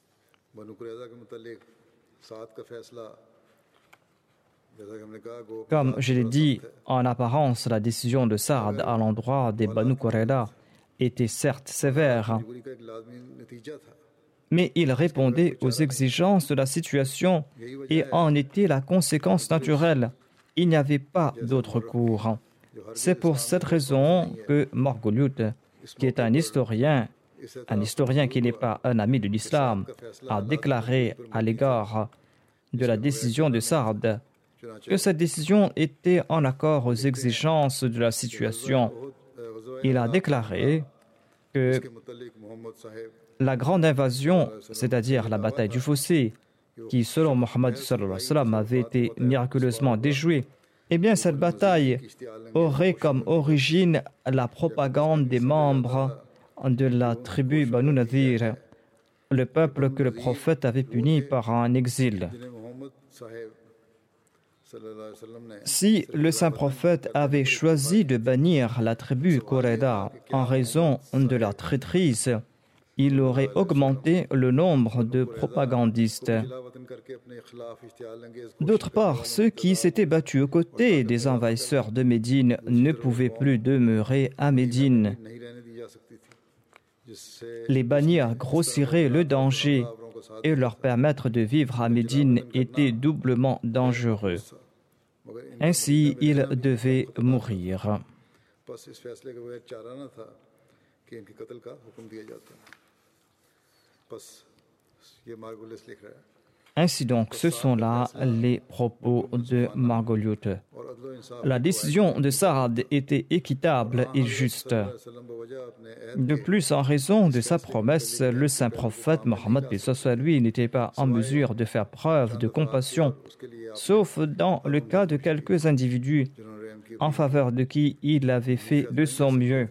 Comme je l'ai dit, en apparence, la décision de Sa'd à l'endroit des Banu Qurayza était certes sévère, mais il répondait aux exigences de la situation et en était la conséquence naturelle. Il n'y avait pas d'autre cours. C'est pour cette raison que Margoliouth, qui est un historien qui n'est pas un ami de l'islam, a déclaré à l'égard de la décision de Sa'd que cette décision était en accord aux exigences de la situation. Il a déclaré que la grande invasion, c'est-à-dire la bataille du fossé, qui selon Mohammed avait été miraculeusement déjouée, eh bien cette bataille aurait comme origine la propagande des membres de la tribu Banu Nadir, le peuple que le prophète avait puni par un exil. Si le saint prophète avait choisi de bannir la tribu Qurayza en raison de leur traîtrise, il aurait augmenté le nombre de propagandistes. D'autre part, ceux qui s'étaient battus aux côtés des envahisseurs de Médine ne pouvaient plus demeurer à Médine. Les bannir grossirait le danger et leur permettre de vivre à Médine était doublement dangereux. Ainsi, ils devaient mourir. कि इनके कत्ल का हुक्म दिया जाता है। बस ये मार्गुलिस लिख रहा है। Ainsi donc, ce sont là les propos de Margoliouth. La décision de Saad était équitable et juste. De plus, en raison de sa promesse, le saint prophète Mohammed lui n'était pas en mesure de faire preuve de compassion, sauf dans le cas de quelques individus en faveur de qui il avait fait de son mieux.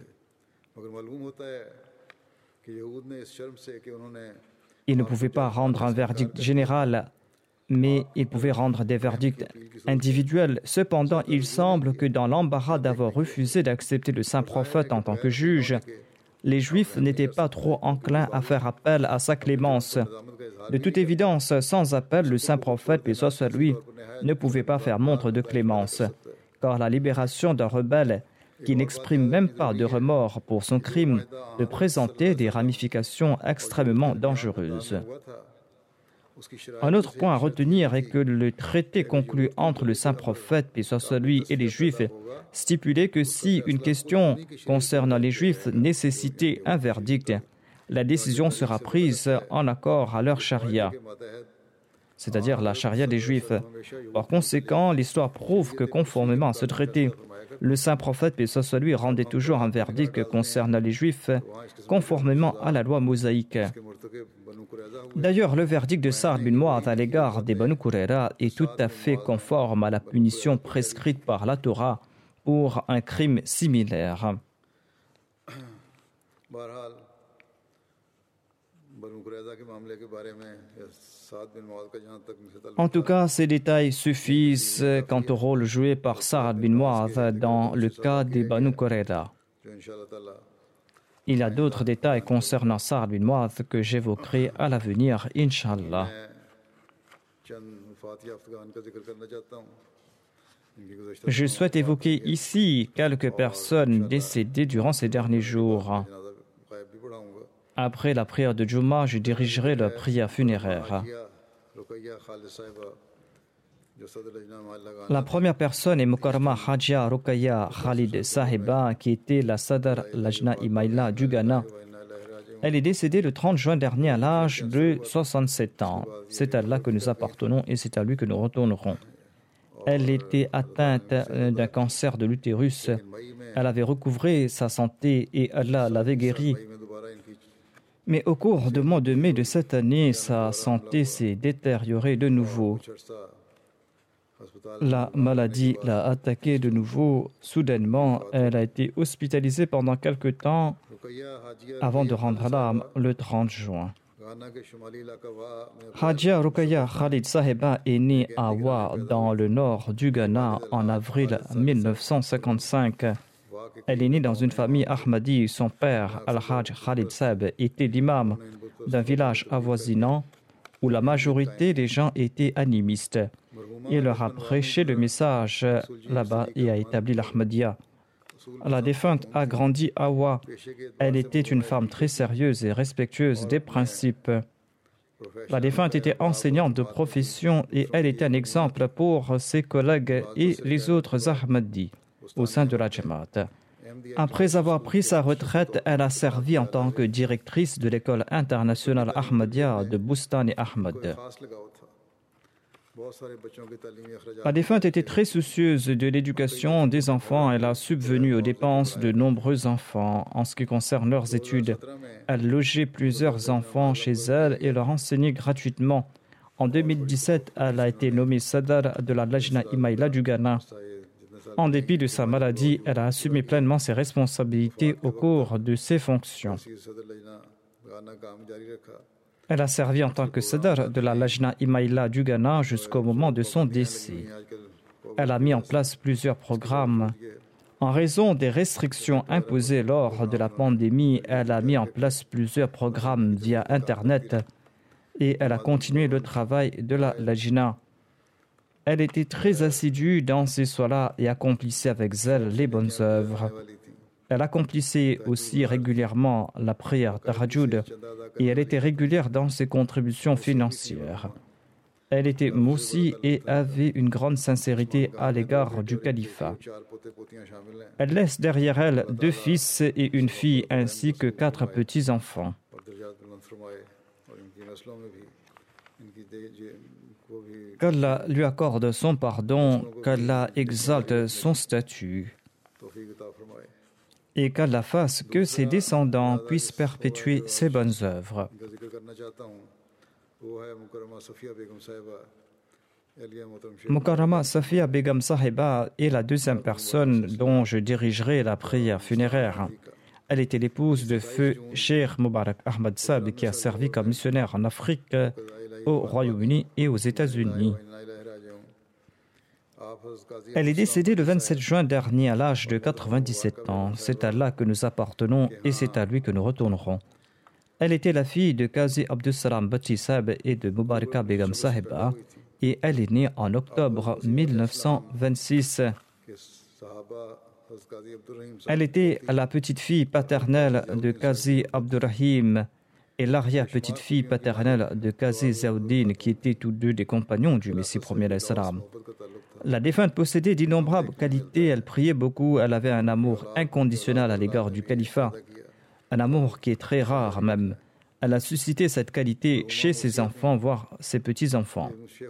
Il ne pouvait pas rendre un verdict général, mais il pouvait rendre des verdicts individuels. Cependant, il semble que dans l'embarras d'avoir refusé d'accepter le saint prophète en tant que juge, les Juifs n'étaient pas trop enclins à faire appel à sa clémence. De toute évidence, sans appel, le saint prophète, paix soit sur lui, ne pouvait pas faire montre de clémence, car la libération d'un rebelle qui n'exprime même pas de remords pour son crime, peut présenter des ramifications extrêmement dangereuses. Un autre point à retenir est que le traité conclu entre le saint prophète, paix soit sur lui, et les Juifs stipulait que si une question concernant les Juifs nécessitait un verdict, la décision sera prise en accord à leur charia, c'est-à-dire la charia des Juifs. Par conséquent, l'histoire prouve que conformément à ce traité, le saint prophète, paix soit lui, rendait toujours un verdict concernant les Juifs, conformément à la loi mosaïque. D'ailleurs, le verdict de Sa'd bin Mu'adh à l'égard des Banu Qurayza est tout à fait conforme à la punition prescrite par la Torah pour un crime similaire. En tout cas, ces détails suffisent quant au rôle joué par Sa'd bin Mu'adh dans le cas des Banu Qurayza. Il y a d'autres détails concernant Sa'd bin Mu'adh que j'évoquerai à l'avenir, Inch'Allah. Je souhaite évoquer ici quelques personnes décédées durant ces derniers jours. Après la prière de Juma, je dirigerai la prière funéraire. La première personne est Mukarrama Hajia Rukaya Khalid Sahiba, qui était la Sadr Lajna Imaila du Ghana. Elle est décédée le 30 juin dernier à l'âge de 67 ans. C'est à Allah que nous appartenons et c'est à lui que nous retournerons. Elle était atteinte d'un cancer de l'utérus. Elle avait recouvré sa santé et Allah l'avait guérie. Mais au cours du mois de mai de cette année, sa santé s'est détériorée de nouveau. La maladie l'a attaquée de nouveau. Soudainement, elle a été hospitalisée pendant quelque temps avant de rendre l'âme le 30 juin. Hajia Rukaya Khalid Sahiba est née à Wa, dans le nord du Ghana, en avril 1955. Elle est née dans une famille Ahmadi. Son père, Al-Hajj Khalid Sahib, était l'imam d'un village avoisinant où la majorité des gens étaient animistes. Il leur a prêché le message là-bas et a établi l'Ahmadiyya. La défunte a grandi à Wa. Elle était une femme très sérieuse et respectueuse des principes. La défunte était enseignante de profession et elle était un exemple pour ses collègues et les autres Ahmadis au sein de la Jamaat. Après avoir pris sa retraite, elle a servi en tant que directrice de l'école internationale Ahmadiyya de Bustan et Ahmad. La défunte était très soucieuse de l'éducation des enfants. Elle a subvenu aux dépenses de nombreux enfants en ce qui concerne leurs études. Elle logeait plusieurs enfants chez elle et leur enseignait gratuitement. En 2017, elle a été nommée Sadr de la Lajna Imaila du Ghana. En dépit de sa maladie, elle a assumé pleinement ses responsabilités au cours de ses fonctions. Elle a servi en tant que Sadr de la Lajna Imaila du Ghana jusqu'au moment de son décès. Elle a mis en place plusieurs programmes. En raison des restrictions imposées lors de la pandémie, elle a mis en place plusieurs programmes via Internet et elle a continué le travail de la Lajna. Elle était très assidue dans ces soirs-là et accomplissait avec zèle les bonnes œuvres. Elle accomplissait aussi régulièrement la prière Tahajjud et elle était régulière dans ses contributions financières. Elle était moussie et avait une grande sincérité à l'égard du califat. Elle laisse derrière elle 2 fils et une fille ainsi que 4 petits-enfants. Qu'Allah lui accorde son pardon, qu'Allah exalte son statut et qu'Allah fasse que ses descendants puissent perpétuer ses bonnes œuvres. Mukarrama Safia Begum Sahiba est la 2e personne dont je dirigerai la prière funéraire. Elle était l'épouse de feu Cheikh Mubarak Ahmad Sab qui a servi comme missionnaire en Afrique, au Royaume-Uni et aux États-Unis. Elle est décédée le 27 juin dernier à l'âge de 97 ans. C'est à Allah que nous appartenons et c'est à lui que nous retournerons. Elle était la fille de Qazi Abdus Salam Bhatti Sahib et de Mubaraka Begum Sahiba et elle est née en octobre 1926. Elle était la petite-fille paternelle de Qazi Abdurrahim et l'arrière-petite-fille paternelle de Qazi Zaouddin, qui étaient tous deux des compagnons du Messie premier alayhi salam. La défunte possédait d'innombrables qualités, elle priait beaucoup, elle avait un amour inconditionnel à l'égard du califat, un amour qui est très rare même. Elle a suscité cette qualité chez ses enfants, voire ses petits-enfants.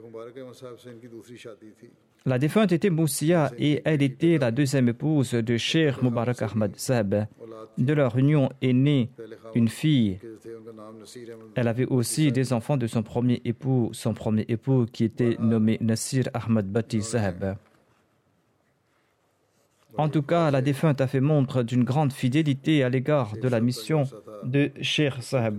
La défunte était Moussia et elle était la 2e épouse de Cheikh Mubarak Ahmad Sahib. De leur union est née une fille. Elle avait aussi des enfants de son premier époux qui était nommé Nasir Ahmad Bhatti Sahib. En tout cas, la défunte a fait montre d'une grande fidélité à l'égard de la mission de Cheikh Sahib.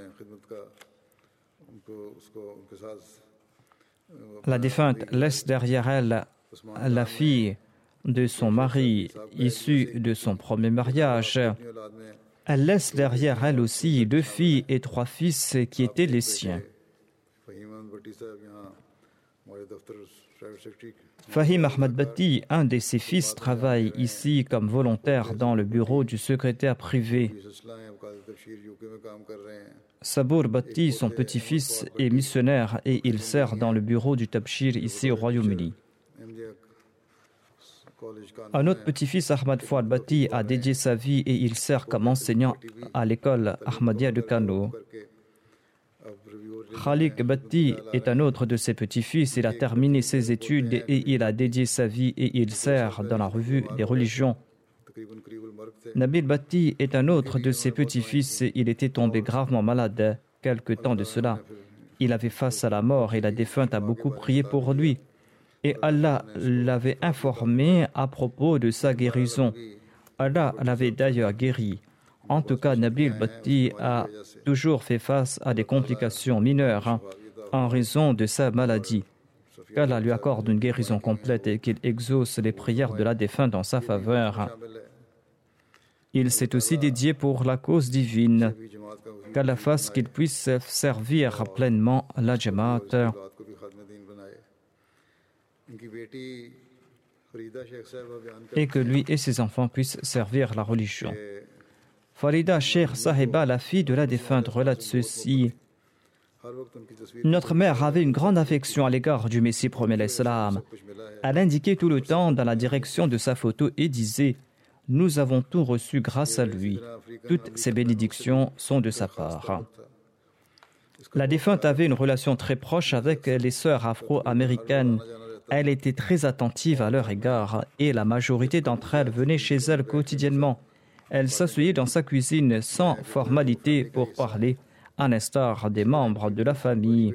La défunte laisse derrière elle la fille de son mari issue de son premier mariage. Elle laisse derrière elle aussi 2 filles et 3 fils qui étaient les siens. Fahim Ahmad Bhatti, un de ses fils, travaille ici comme volontaire dans le bureau du secrétaire privé. Sabour Bhatti, son petit-fils, est missionnaire et il sert dans le bureau du Tabshir ici au Royaume-Uni. Un autre petit-fils, Ahmad Fouad Bhatti, a dédié sa vie et il sert comme enseignant à l'école Ahmadiyya de Kano. Khalik Bhatti est un autre de ses petits-fils. Il a terminé ses études et il a dédié sa vie et il sert dans la revue des religions. Nabil Bhatti est un autre de ses petits-fils. Il était tombé gravement malade quelque temps de cela. Il avait face à la mort et la défunte a beaucoup prié pour lui. Et Allah l'avait informé à propos de sa guérison. Allah l'avait d'ailleurs guéri. En tout cas, Nabil Bhatti a toujours fait face à des complications mineures en raison de sa maladie. Qu'Allah lui accorde une guérison complète et qu'il exauce les prières de la défunte en sa faveur. Il s'est aussi dédié pour la cause divine. Qu'Allah fasse qu'il puisse servir pleinement la Jamaat et que lui et ses enfants puissent servir la religion. Farida Sheikh Sahiba, la fille de la défunte, relate ceci. Notre mère avait une grande affection à l'égard du Messie premier alayhi salam. Elle indiquait tout le temps dans la direction de sa photo et disait « Nous avons tout reçu grâce à lui. Toutes ces bénédictions sont de sa part. » La défunte avait une relation très proche avec les sœurs afro-américaines. Elle était très attentive à leur égard et la majorité d'entre elles venaient chez elle quotidiennement. Elle s'asseyait dans sa cuisine sans formalité pour parler, à l'instar des membres de la famille.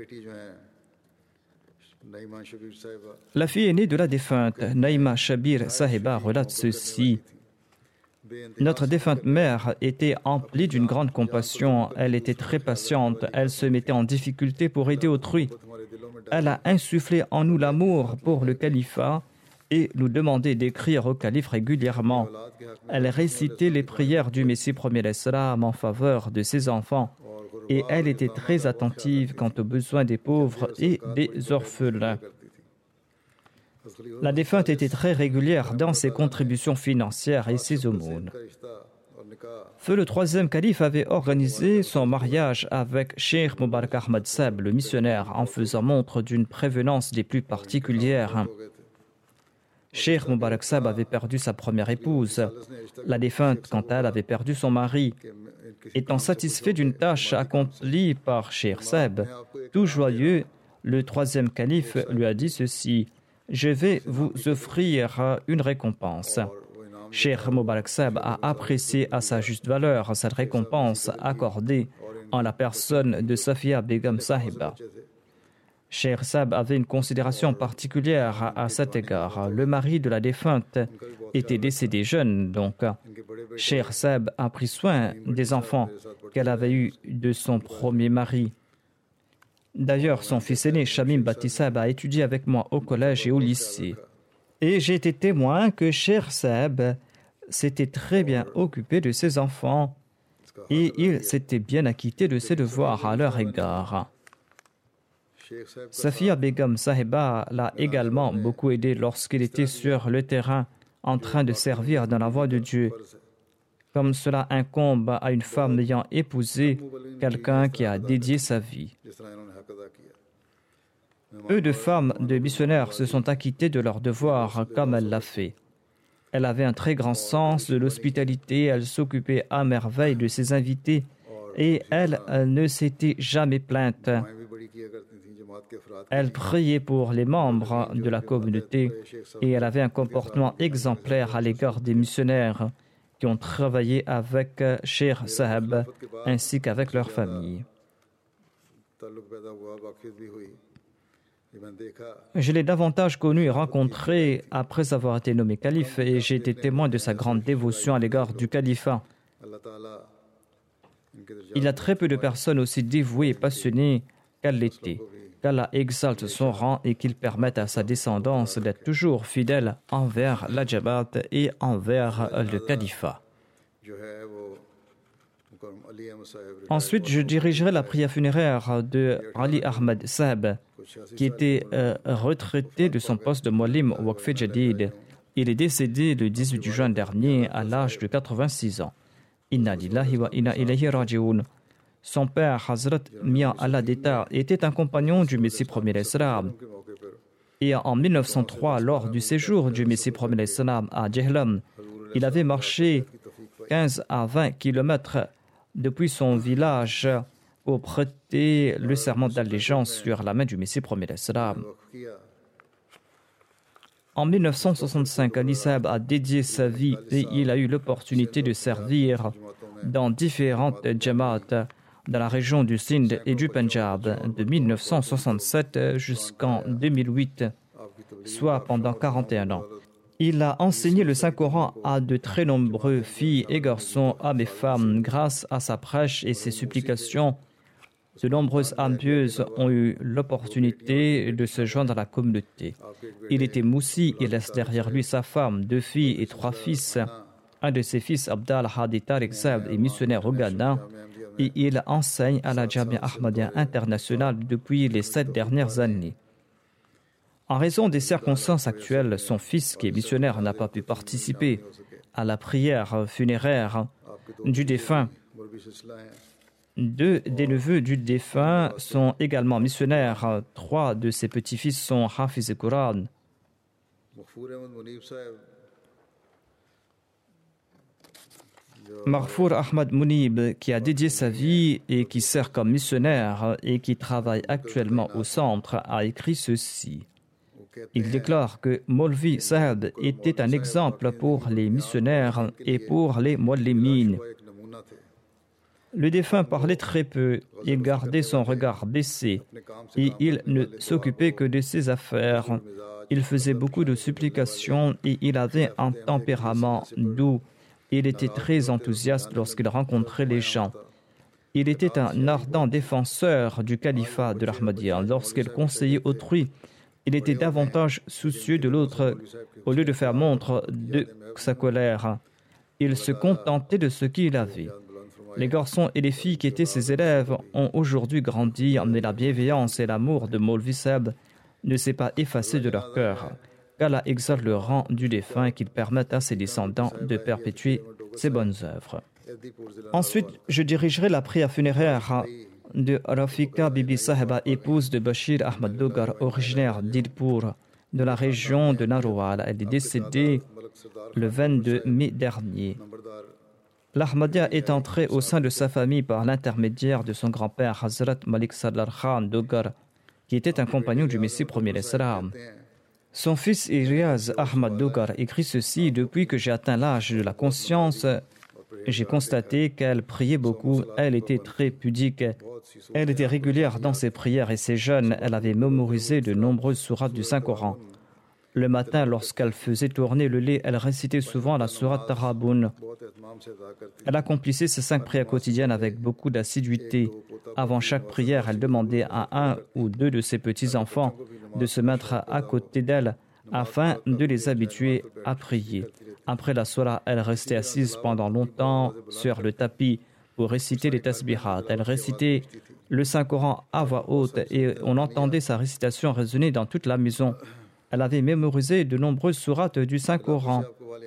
La fille aînée de la défunte, Naïma Shabir Sahiba, relate ceci. Notre défunte mère était emplie d'une grande compassion. Elle était très patiente. Elle se mettait en difficulté pour aider autrui. Elle a insufflé en nous l'amour pour le califat et nous demandait d'écrire au calife régulièrement. Elle récitait les prières du Messie premier alayhi salam en faveur de ses enfants et elle était très attentive quant aux besoins des pauvres et des orphelins. La défunte était très régulière dans ses contributions financières et ses aumônes. Feu le troisième calife avait organisé son mariage avec Cheikh Mubarak Ahmad Saheb, le missionnaire, en faisant montre d'une prévenance des plus particulières. Cheikh Mubarak Saheb avait perdu sa première épouse. La défunte, quant à elle, avait perdu son mari. Étant satisfait d'une tâche accomplie par Cheikh Saheb, tout joyeux, le troisième calife lui a dit ceci: « Je vais vous offrir une récompense. » Cheikh Mubarak Saheb a apprécié à sa juste valeur cette récompense accordée en la personne de Safia Begum Sahiba. Cheikh Saheb avait une considération particulière à cet égard. Le mari de la défunte était décédé jeune, donc Cheikh Saheb a pris soin des enfants qu'elle avait eus de son premier mari. D'ailleurs, son fils aîné, Shamim Bati Saheb, a étudié avec moi au collège et au lycée. Et j'ai été témoin que Cheikh Saheb s'était très bien occupé de ses enfants et il s'était bien acquitté de ses devoirs à leur égard. Safia Begum Sahiba l'a également beaucoup aidé lorsqu'il était sur le terrain en train de servir dans la voie de Dieu, comme cela incombe à une femme ayant épousé quelqu'un qui a dédié sa vie. Peu de femmes de missionnaires se sont acquittées de leurs devoirs comme elle l'a fait. Elle avait un très grand sens de l'hospitalité, elle s'occupait à merveille de ses invités et elle ne s'était jamais plainte. Elle priait pour les membres de la communauté et elle avait un comportement exemplaire à l'égard des missionnaires qui ont travaillé avec Cheikh Saheb ainsi qu'avec leur famille. Je l'ai davantage connu et rencontré après avoir été nommé calife et j'ai été témoin de sa grande dévotion à l'égard du califat. Il y a très peu de personnes aussi dévouées et passionnées qu'elle l'était. Qu'Allah exalte son rang et qu'il permette à sa descendance d'être toujours fidèle envers la Jamaat et envers le califat. Ensuite, je dirigerai la prière funéraire de Ali Ahmad Saheb, qui était retraité de son poste de Muallim au Waqf Jadid. Il est décédé le 18 juin dernier à l'âge de 86 ans. Inna lillahi wa inna ilayhi raji'un. Son père, Hazrat Mia Allah Deta, était un compagnon du Messie premier l'Islam. Et en 1903, lors du séjour du Messie premier l'Islam à Jehlam, il avait marché 15 à 20 kilomètres depuis son village pour prêter le serment d'allégeance sur la main du Messie premier l'Islam. En 1965, Ali Saheb a dédié sa vie et il a eu l'opportunité de servir dans différentes jamaats dans la région du Sindh et du Punjab de 1967 jusqu'en 2008, soit pendant 41 ans. Il a enseigné le Saint-Coran à de très nombreux filles et garçons, hommes et femmes. Grâce à sa prêche et ses supplications, de nombreuses âmes pieuses ont eu l'opportunité de se joindre à la communauté. Il était moussi et laisse derrière lui sa femme, 2 filles et 3 fils. Un de ses fils, Abdal Hadi Tariq Saheb, est missionnaire au Ghana et il enseigne à la Jamia Ahmadiyya internationale depuis les 7 dernières années. En raison des circonstances actuelles, son fils, qui est missionnaire, n'a pas pu participer à la prière funéraire du défunt. 2 des neveux du défunt sont également missionnaires. 3 de ses petits-fils sont Hafiz al-Quran. Marfour Ahmad Munib, qui a dédié sa vie et qui sert comme missionnaire et qui travaille actuellement au centre, a écrit ceci. Il déclare que Maulvi Saheb était un exemple pour les missionnaires et pour les muallimines. Le défunt parlait très peu, il gardait son regard baissé et il ne s'occupait que de ses affaires. Il faisait beaucoup de supplications et il avait un tempérament doux. Il était très enthousiaste lorsqu'il rencontrait les gens. Il était un ardent défenseur du califat de l'Ahmadiyya. Lorsqu'il conseillait autrui, il était davantage soucieux de l'autre au lieu de faire montre de sa colère. Il se contentait de ce qu'il avait. Les garçons et les filles qui étaient ses élèves ont aujourd'hui grandi, mais la bienveillance et l'amour de Maulvi Saheb ne s'est pas effacé de leur cœur. Qu'Allah exalte le rang du défunt et qu'il permette à ses descendants de perpétuer ses bonnes œuvres. Ensuite, je dirigerai la prière funéraire de Rafika Bibi Saheba, épouse de Bashir Ahmad Dogar, originaire d'Idpur, de la région de Narwal. Elle est décédée le 22 mai dernier. L'Ahmadiyya est entrée au sein de sa famille par l'intermédiaire de son grand-père Hazrat Malik Sadar Khan Dogar, qui était un compagnon du Messie premier l'Islam. Son fils Riaz Ahmad Dogar écrit ceci: depuis que j'ai atteint l'âge de la conscience, j'ai constaté qu'elle priait beaucoup, elle était très pudique, elle était régulière dans ses prières et ses jeûnes, elle avait mémorisé de nombreuses sourates du Saint-Coran. Le matin, lorsqu'elle faisait tourner le lait, elle récitait souvent la sourate Taraboun. Elle accomplissait ses 5 prières quotidiennes avec beaucoup d'assiduité. Avant chaque prière, elle demandait à un ou deux de ses petits-enfants de se mettre à côté d'elle afin de les habituer à prier. Après la sourate, elle restait assise pendant longtemps sur le tapis pour réciter les tasbihat. Elle récitait le Saint-Coran à voix haute et on entendait sa récitation résonner dans toute la maison. Elle avait mémorisé de nombreuses sourates du Saint-Coran.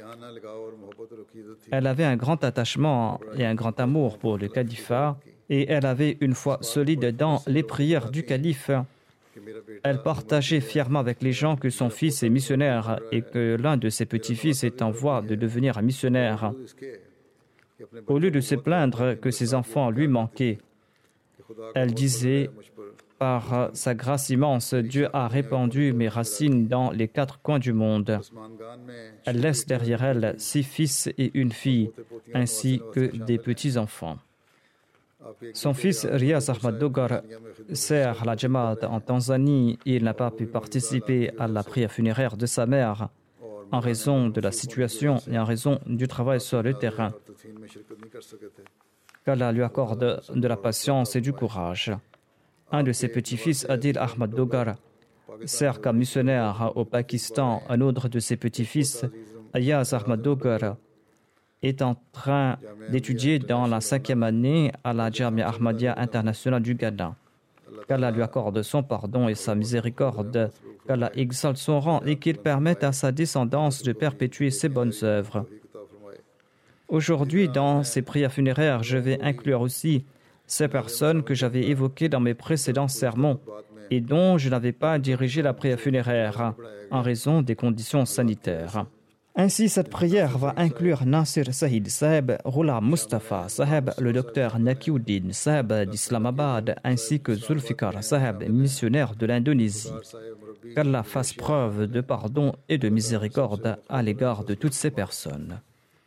Elle avait un grand attachement et un grand amour pour le califat et elle avait une foi solide dans les prières du calife. Elle partageait fièrement avec les gens que son fils est missionnaire et que l'un de ses petits-fils est en voie de devenir un missionnaire. Au lieu de se plaindre que ses enfants lui manquaient, elle disait: par sa grâce immense, Dieu a répandu mes racines dans les 4 coins du monde. Elle laisse derrière elle 6 fils et une fille, ainsi que des petits-enfants. Son fils Riaz Ahmad Dogar sert la Jamaat en Tanzanie et il n'a pas pu participer à la prière funéraire de sa mère en raison de la situation et en raison du travail sur le terrain. Qu'Allah lui accorde de la patience et du courage. Un de ses petits-fils, Adil Ahmad Dogar, sert comme missionnaire au Pakistan. Un autre de ses petits-fils, Ayaz Ahmad Dogar, est en train d'étudier dans la 5e année à la Jamia Ahmadiyya internationale du Ghana. Qu'Allah lui accorde son pardon et sa miséricorde, qu'Allah exalte son rang et qu'il permette à sa descendance de perpétuer ses bonnes œuvres. Aujourd'hui, dans ces prières funéraires, je vais inclure aussi ces personnes que j'avais évoquées dans mes précédents sermons et dont je n'avais pas dirigé la prière funéraire en raison des conditions sanitaires. Ainsi, cette prière va inclure Nasir Sahid Saheb, Ghulam Mustafa Saheb, le docteur Nakiuddin Saheb d'Islamabad, ainsi que Zulfikar Saheb, missionnaire de l'Indonésie. Qu'Allah fasse preuve de pardon et de miséricorde à l'égard de toutes ces personnes.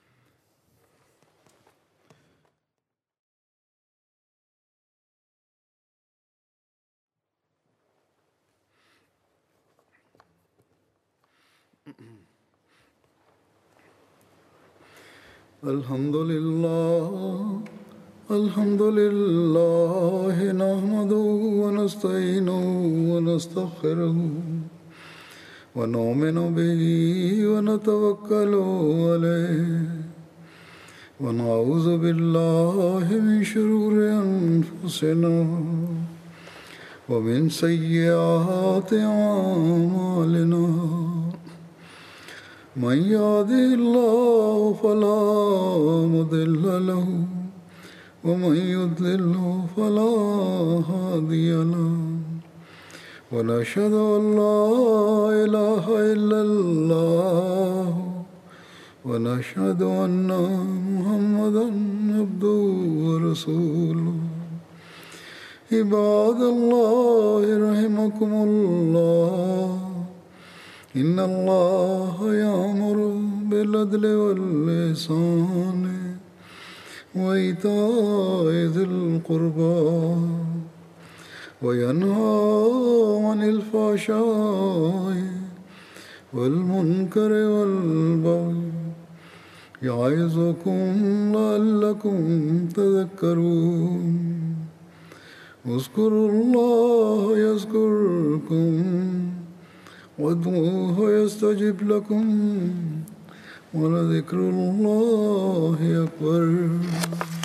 Alhamdulillah, nahmaduhu wa nasta'inuhu wa nastaghfiruhu wa nu'minu bihi wa natawakkalu alayhi wa na'udhu billahi min shururi anfusina wa min sayyiati a'malina. من يهده الله فلا مضل له ومن يضلل فلا هادي له ونشهد أن لا إله إلا الله ونشهد أن محمدا عبده ورسوله عباد الله رحمكم الله إن الله يأمر بالعدل والإحسان وإيتاء ذي القربى وينهى عن الفحشاء والمنكر والبغي يعظكم لعلكم تذكرون اذكروا الله يذكركم وادعوه يستجب لكم ولذكر الله أكبر